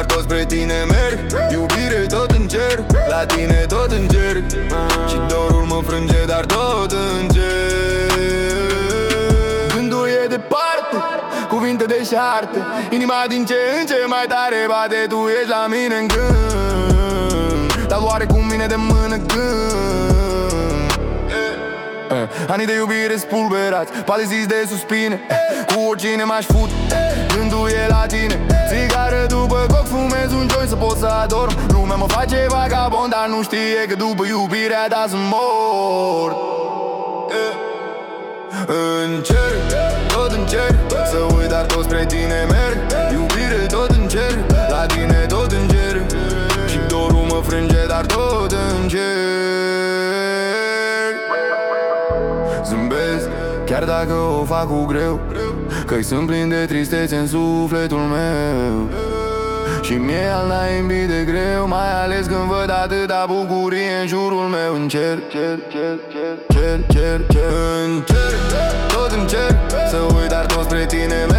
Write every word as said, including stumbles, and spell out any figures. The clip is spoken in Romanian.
dar tot spre tine merg. Iubire tot încerc, la tine tot încerc. Și dorul mă frânge, dar tot încerc. Gândul e departe, cuvinte deșarte, inima din ce în ce mai tare bate. Tu ești la mine în gând, dar doare cu mine de mână când anii de iubire spulberați, poate zis de suspine. Cu oricine m-aș fut, gândul e la tine. Țigară după coc, fumez un joint să pot să adorm. Lumea mă face vagabond, dar nu știe că după iubirea ta sunt mort. Încerc, tot încerc să uit, dar tot spre tine merg. Iubire tot încerc, la tine tot încerc. Și dorul mă frânge, dar tot încerc. Zâmbesc, chiar dacă o fac cu greu, că-i sunt plin de tristețe în sufletul meu. Și mie al naimbii de greu, mai ales când văd atâta bucurie în jurul meu. Încerc, cer, cer, cer, cer, cer, cer. Încerc, tot încerc să uit, dar tot spre tine